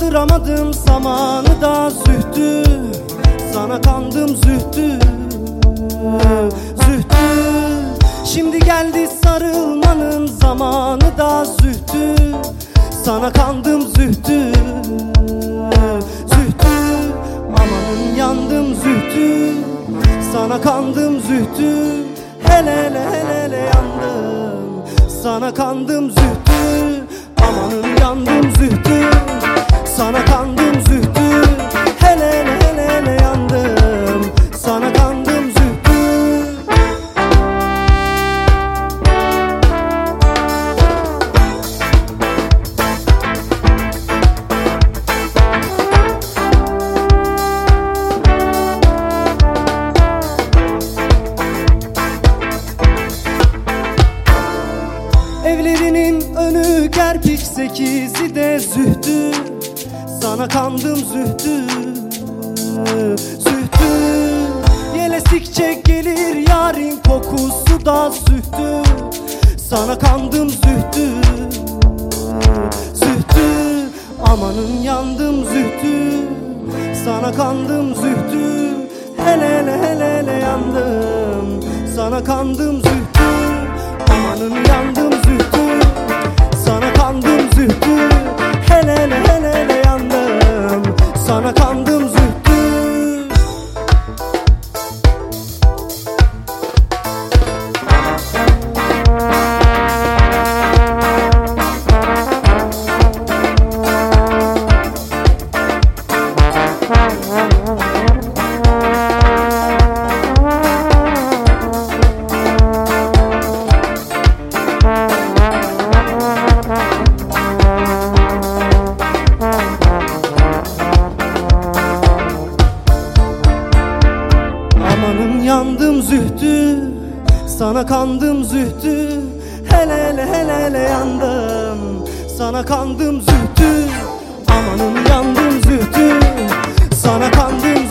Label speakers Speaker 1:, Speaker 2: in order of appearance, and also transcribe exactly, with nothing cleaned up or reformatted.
Speaker 1: kaldıramadım zamanı da zühtü. Sana kandım zühtü, zühtü. Şimdi geldi sarılmanın zamanı da zühtü. Sana kandım zühtü, zühtü. Amanın yandım zühtü. Sana kandım zühtü. Hele hele hele hele yandım. Sana kandım zühtü. Amanın yandım zühtü. Sana kandım zühtü. Hele hele hele hele yandım. Sana kandım zühtü. Evlerinin önü kerpiç, sekizi de zühtü. Sana kandım zühtü, zühtü. Yelestikçe gelir yarın kokusu da zühtü. Sana kandım zühtü, zühtü. Amanın yandım zühtü. Sana kandım zühtü. Hele hele hele hele yandım. Sana kandım zühtü. Amanın yandım zühtü. Sana kandım zühtü. Hele hele hele hele yandım. Sana kandım zühtü. Amanın yandım zühtü. Sana kandım zühtü. Hele hele hele hele yandım. Sana kandım zühtü. Amanın yandım zühtü. Sana kandım